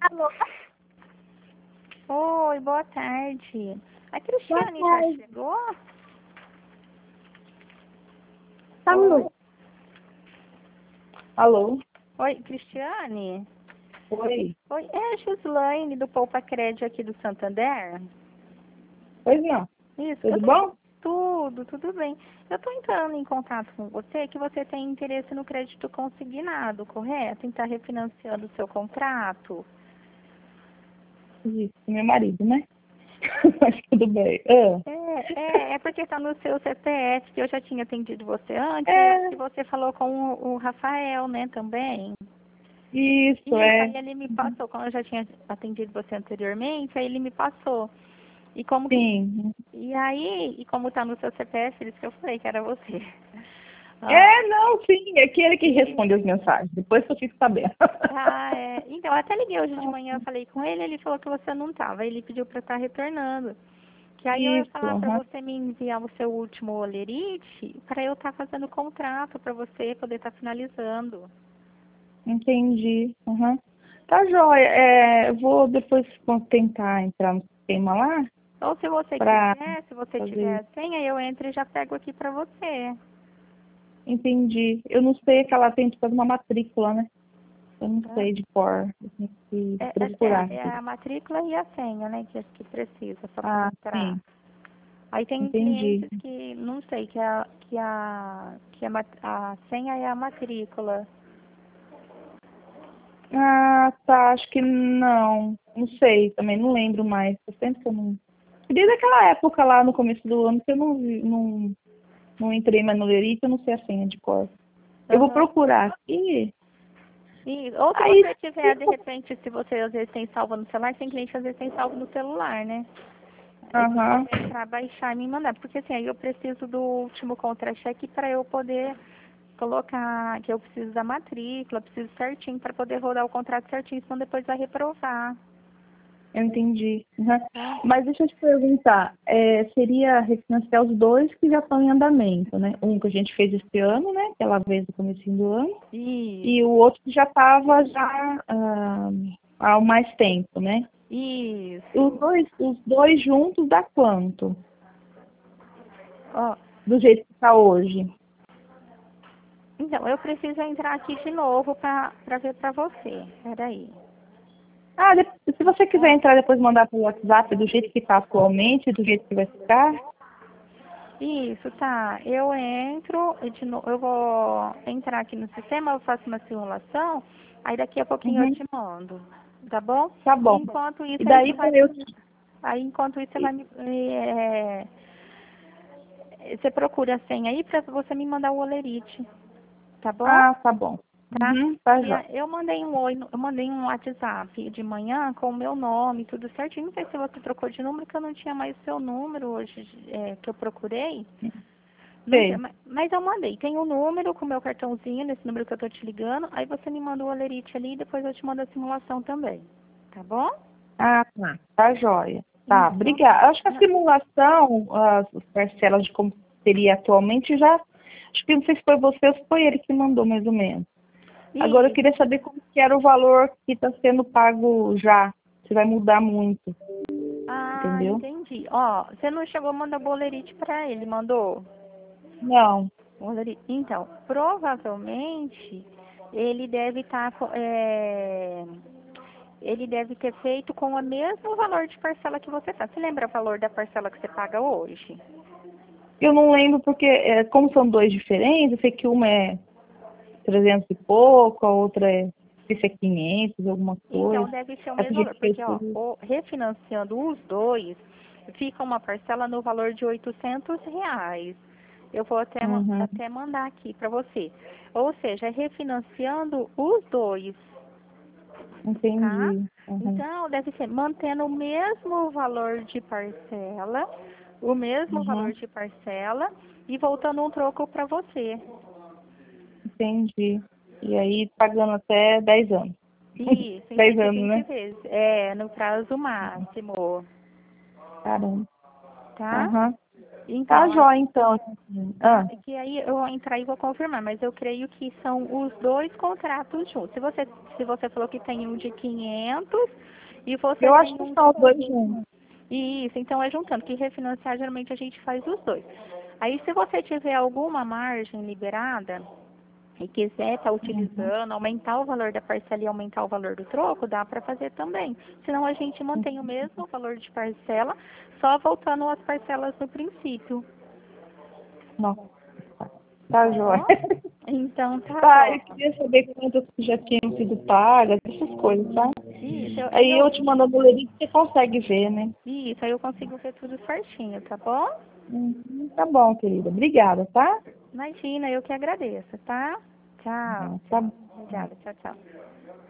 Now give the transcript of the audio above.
Alô? Oi, boa tarde. A Cristiane Boa já tarde. chegou? Alô? Alô? Oi, Cristiane? Oi. Oi, é a Gislaine do Poupa Crédito aqui do Santander? Pois não. Isso, eu Tudo tô... bom? Tudo bem. Eu tô entrando em contato com você que você tem interesse no crédito consignado, correto? Em estar refinanciando o seu contrato? Isso, meu marido, né? Mas tudo bem. Ah. É porque tá no seu CPF, que eu já tinha atendido você antes, É, e você falou com o Rafael, né, também? isso, Isso, aí é. ele me passou, como eu já tinha atendido você anteriormente, aí ele me passou. E como que. Sim. E aí, e como tá no seu CPF, por isso que eu falei que era você. Ah, É, não, sim, é aquele que e, responde as mensagens. Depois que eu fico sabendo. então, eu até liguei hoje de manhã, falei com ele falou que você não tava. Ele pediu para estar retornando. Que aí eu ia Isso, falar para aham. você me enviar o seu último olerite para eu estar fazendo o contrato para você poder estar finalizando. Entendi. Aham. Tá joia. É, eu vou depois tentar entrar no sistema lá Ou se você pra quiser, se você tiver fazer. a senha, eu entro e já pego aqui para você. Entendi. Eu não sei que ela tem que fazer uma matrícula, né? Eu não Tá? sei de cor. Eu tenho que É, procurar. é a matrícula e a senha, né, que precisa para poder Ah, entrar. sim. Aí tem Entendi. clientes que não sei, a senha é a matrícula. Ah, tá. Acho que não. Não sei, também não lembro mais. Faz tempo que eu não. Desde aquela época lá no começo do ano que eu não entrei mais no Lerite, eu não sei a senha de cor. Eu vou Aham. procurar aqui. E, ou se Aí, você tiver, de repente, se você às vezes tem salvo no celular, tem cliente que às vezes tem salvo no celular, né? Aí você aham, entrar, baixar e me mandar. Porque assim, aí eu preciso do último contra-cheque para eu poder colocar, que eu preciso da matrícula, preciso certinho para poder rodar o contrato certinho, senão depois vai reprovar. eu entendi. Aham. Tá? Mas deixa eu te perguntar, seria refinanciar os dois que já estão em andamento, né? Um que a gente fez esse ano, né? Aquela vez no começo do ano. E o outro que já estava há mais tempo, né? Isso. Os dois juntos dá quanto? Ó, Do jeito que está hoje. então, eu preciso entrar aqui de novo para ver para você. Peraí. Ah, se você quiser Ó, entrar depois e mandar pelo WhatsApp do jeito que está atualmente, do jeito que vai ficar. isso, tá. Eu entro, eu vou entrar aqui no sistema, eu faço uma simulação, aí daqui a pouquinho eu Uhum, te mando, tá bom? tá bom. Enquanto E isso, daí para eu. enquanto isso você vai você procura a senha aí para você me mandar o olerite, tá bom? Ah, tá bom. Tá? Uhum, tá E já. eu mandei um oi, eu mandei um WhatsApp de manhã com o meu nome, tudo certinho. Não sei se você trocou de número, que eu não tinha mais o seu número hoje, que eu procurei. Não sei, Sei. mas eu mandei. Tem um número com o meu cartãozinho, nesse número que eu tô te ligando. Aí você me manda o olerite ali e depois eu te mando a simulação também. Tá bom? Ah, tá. Tá joia. Tá, Então, obrigada. Acho que a não, simulação, as parcelas de como seria atualmente, já. Acho que não sei se foi você ou se foi ele que mandou, mais ou menos. Agora eu isso. queria saber como que era o valor que está sendo pago já. Se vai mudar muito, Ah, entendeu? entendi. Ó, você não chegou a mandar o olerite pra ele, mandou? Não. Então, provavelmente ele deve estar, ele deve ter feito com o mesmo valor de parcela que você tá. Você lembra o valor da parcela que você paga hoje? Eu não lembro porque, como são dois diferentes, eu sei que uma é 300 e pouco, a outra não sei se é 500, alguma Então, coisa. deve ser o Essa mesmo gente valor, fez porque ó, tudo. refinanciando os dois, fica uma parcela no valor de R$ 800. Eu vou Uhum, até mandar aqui para você. Ou seja, refinanciando os dois, tá? entendi. Uhum, Então, deve ser mantendo o mesmo valor uhum, de parcela e voltando um troco para você. entendi. E aí pagando até 10 anos. Isso, em 10 120 anos, né? vezes. No prazo máximo, Caramba. tá? Aham. Então, Tá jóia, então. é que aí eu vou entrar e vou confirmar, mas eu creio que são os dois contratos juntos. Se você falou que tem um de 500 e você Eu tem acho que um são de... os dois juntos. Isso, então é juntando, que refinanciar geralmente a gente faz os dois. Aí se você tiver alguma margem liberada e quiser estar utilizando, aumentar o valor da parcela e aumentar o valor do troco, dá para fazer também. Senão a gente mantém o mesmo valor de parcela, só voltando às parcelas no princípio. Não. Tá jóia. Então tá Tá, eu bom. queria saber quantas que já tinham sido pagas, essas coisas, tá? Isso, Aí eu te mando a boletim que você consegue ver, né? isso, aí eu consigo ver tudo certinho, tá bom? Tá bom, querida. Obrigada, tá? Imagina, eu que agradeço, tá? Tchau. Tá bom. Obrigada, tchau, tchau.